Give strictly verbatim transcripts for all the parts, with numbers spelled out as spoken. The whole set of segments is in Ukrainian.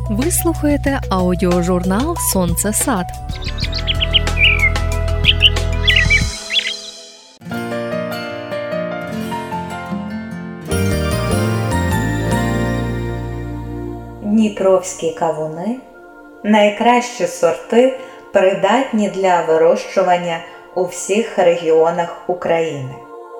Ви слухаєте аудіожурнал «Сонце-сад». Дніпровські кавуни – найкращі сорти, придатні для вирощування у всіх регіонах України.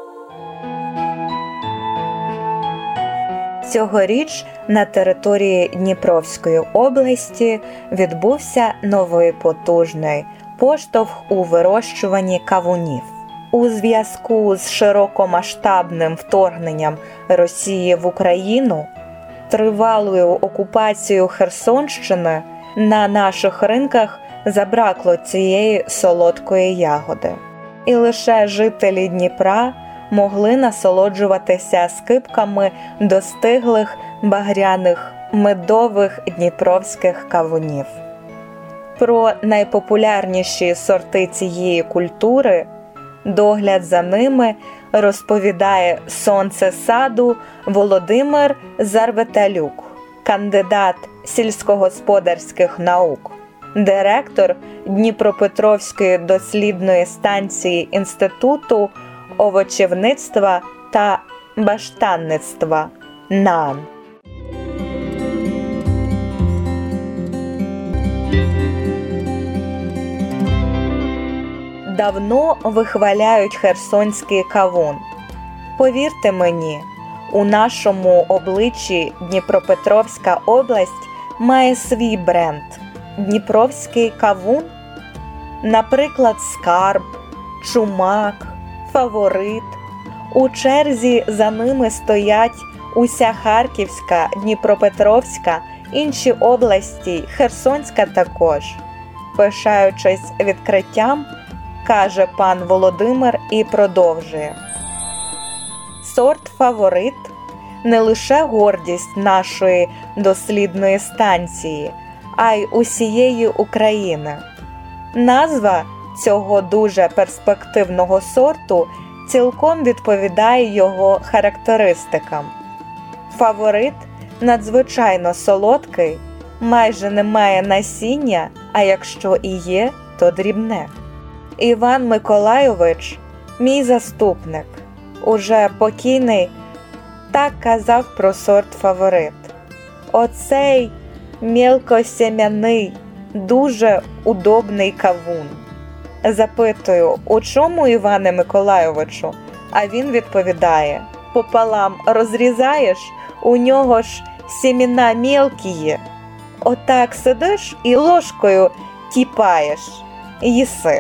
Цьогоріч на території Дніпровської області відбувся новий потужний поштовх у вирощуванні кавунів. У зв'язку з широкомасштабним вторгненням Росії в Україну, тривалою окупацією Херсонщини, на наших ринках забракло цієї солодкої ягоди. І лише жителі Дніпра могли насолоджуватися скипками достиглих багряних медових дніпровських кавунів. Про найпопулярніші сорти цієї культури, догляд за ними розповідає «Сонце-саду» Володимир Зарветалюк, кандидат сільськогосподарських наук, директор Дніпропетровської дослідної станції Інституту овочівництва та баштанництва НААН. Давно вихваляють херсонський кавун. Повірте мені, у нашому обличчі Дніпропетровська область має свій бренд – Дніпровський кавун. Наприклад, Скарб, Чумак, Фаворит. У черзі за ними стоять уся Харківська, Дніпропетровська, інші області, Херсонська також. Пишаючись відкриттям, каже пан Володимир і продовжує. Сорт «Фаворит» – не лише гордість нашої дослідної станції, а й усієї України. Назва цього дуже перспективного сорту цілком відповідає його характеристикам. «Фаворит» надзвичайно солодкий, майже не має насіння, а якщо і є, то дрібне. Іван Миколайович, мій заступник, уже покійний, так казав про сорт «Фаворит». Оцей мілкосем'яний, дуже удобний кавун. Запитую, у чому, Іване Миколайовичу? А він відповідає, пополам розрізаєш, у нього ж сімена мілкі є. Отак сидиш і ложкою тіпаєш, їси,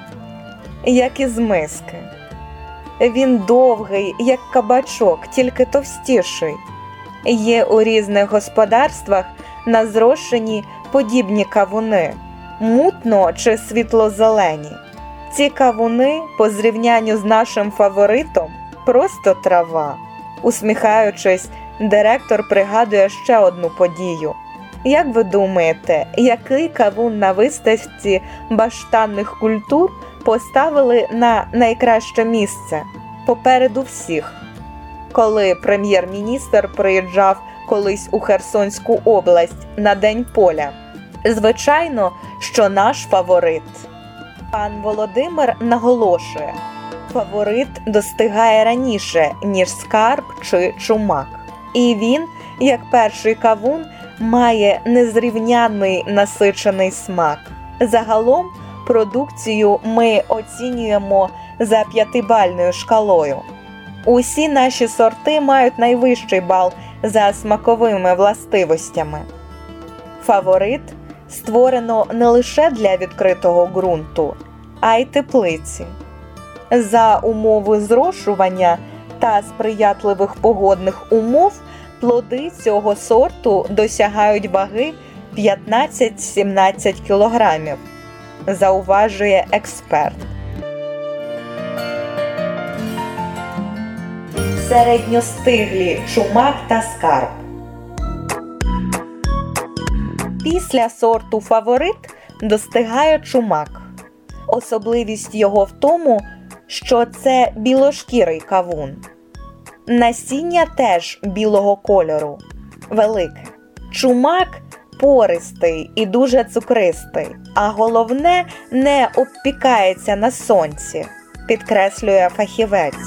як із миски. Він довгий, як кабачок, тільки товстіший. Є у різних господарствах на зрошені подібні кавуни, мутно чи світло-зелені. Ці кавуни, по зрівнянню з нашим «Фаворитом», просто трава. Усміхаючись, директор пригадує ще одну подію. Як ви думаєте, який кавун на виставці баштанних культур поставили на найкраще місце, попереду всіх? Коли прем'єр-міністр приїжджав колись у Херсонську область на День поля? Звичайно, що наш «Фаворит». Пан Володимир наголошує, «Фаворит» достигає раніше, ніж Скарб чи Чумак. І він, як перший кавун, має незрівнянний насичений смак. Загалом продукцію ми оцінюємо за п'ятибальною шкалою. Усі наші сорти мають найвищий бал за смаковими властивостями. «Фаворит» створено не лише для відкритого ґрунту, а й теплиці. За умови зрошування та сприятливих погодних умов плоди цього сорту досягають ваги п'ятнадцять-сімнадцять кілограмів, зауважує експерт. Середньостиглі Чумак та Скарб. Після сорту «Фаворит» достигає Чумак. Особливість його в тому, що це білошкірий кавун. Насіння теж білого кольору, велике. Чумак пористий і дуже цукристий, а головне, не обпікається на сонці, підкреслює фахівець.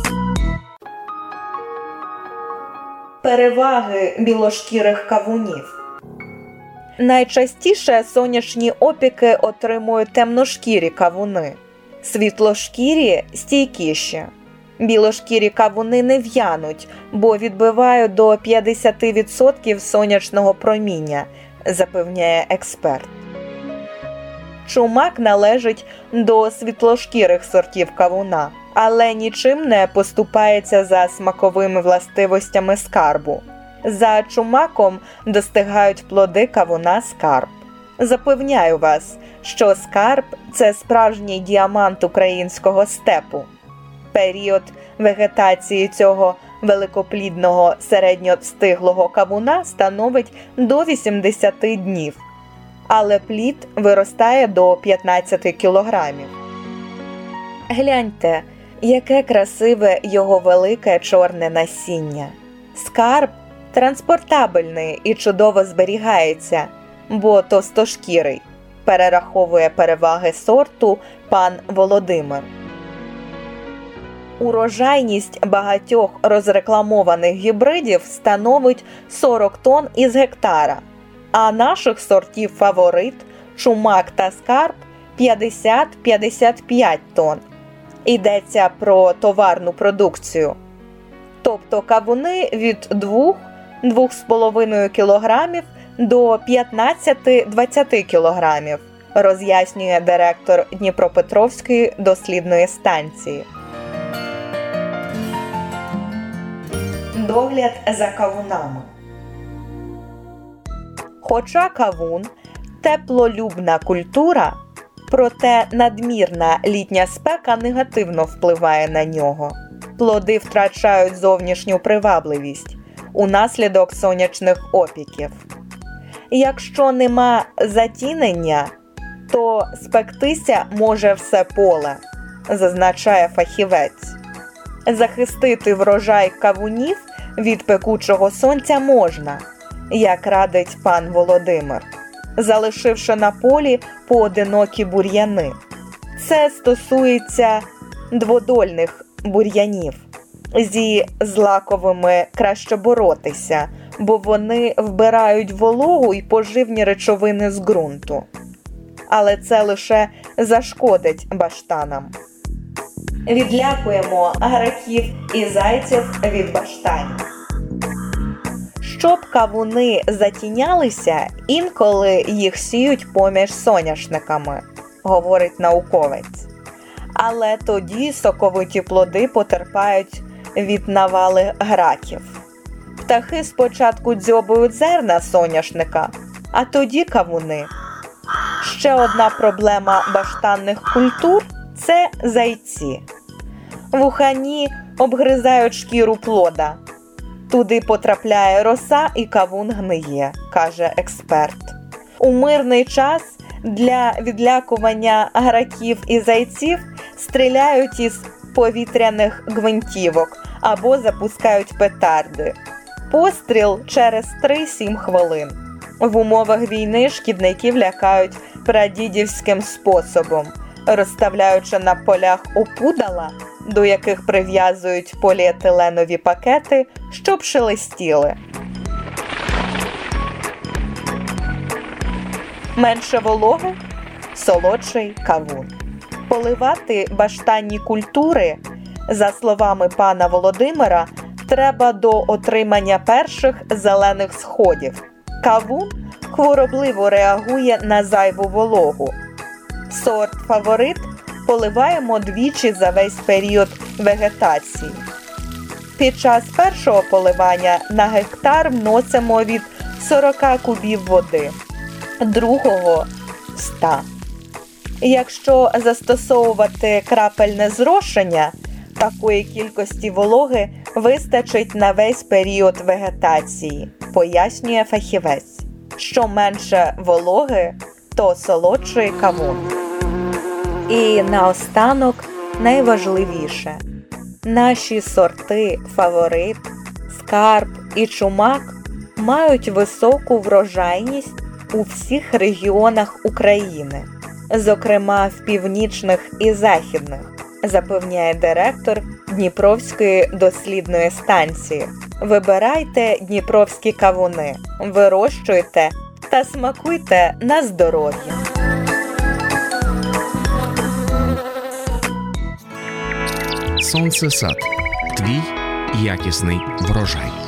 Переваги білошкірих кавунів. Найчастіше сонячні опіки отримують темношкірі кавуни. Світлошкірі – стійкіші. Білошкірі кавуни не в'януть, бо відбивають до п'ятдесят відсотків сонячного проміння, запевняє експерт. Чумак належить до світлошкірих сортів кавуна, але нічим не поступається за смаковими властивостями скарбу. За чумаком достигають плоди кавуна скарб. Запевняю вас, що скарб – це справжній діамант українського степу. Період вегетації цього великоплідного середньостиглого кавуна становить до вісімдесят днів, але плід виростає до п'ятнадцять кілограмів. Гляньте, яке красиве його велике чорне насіння. Скарб транспортабельний і чудово зберігається, бо товстошкірий, перераховує переваги сорту пан Володимир. Урожайність багатьох розрекламованих гібридів становить сорок тонн із гектара, а наших сортів фаворит, чумак та скарб п'ятдесят - п'ятдесят п'ять тонн. Йдеться про товарну продукцію. Тобто кавуни від двох - двох з половиною кілограмів до п'ятнадцять - двадцять кілограмів, роз'яснює директор Дніпропетровської дослідної станції. Догляд за кавунами. Хоча кавун – теплолюбна культура, проте надмірна літня спека негативно впливає на нього. Плоди втрачають зовнішню привабливість унаслідок сонячних опіків. Якщо нема затінення, то спектися може все поле, зазначає фахівець. Захистити врожай кавунів від пекучого сонця можна, як радить пан Володимир, залишивши на полі поодинокі бур'яни. Це стосується дводольних бур'янів. Зі злаковими краще боротися, бо вони вбирають вологу і поживні речовини з ґрунту. Але це лише зашкодить баштанам. Відлякуємо граків і зайців від баштанів. Щоб кавуни затінялися, інколи їх сіють поміж соняшниками, говорить науковець. Але тоді соковиті плоди потерпають від навали граків. Птахи спочатку дзьобують зерна соняшника, а тоді кавуни. Ще одна проблема баштанних культур – це зайці. Вухані обгризають шкіру плода. Туди потрапляє роса і кавун гниє, каже експерт. У мирний час для відлякування граків і зайців стріляють із повітряних гвинтівок або запускають петарди. Постріл через три - сім хвилин. В умовах війни шкідників лякають прадідівським способом, розставляючи на полях опудала, до яких прив'язують поліетиленові пакети, щоб шелестіли. Менше вологи – солодший кавун. Поливати баштанні культури, за словами пана Володимира, треба до отримання перших зелених сходів. Кавун хворобливо реагує на зайву вологу. Сорт фаворит поливаємо двічі за весь період вегетації. Під час першого поливання на гектар вносимо від сорока кубів води, другого – ста. Якщо застосовувати крапельне зрошення, такої кількості вологи вистачить на весь період вегетації, пояснює фахівець. Що менше вологи, то солодший кавун. І наостанок найважливіше. Наші сорти фаворит, скарб і чумак мають високу врожайність у всіх регіонах України, зокрема в північних і західних, запевняє директор Дніпровської дослідної станції. Вибирайте дніпровські кавуни, вирощуйте та смакуйте на здоров'я. Сонцесад. Твій якісний врожай.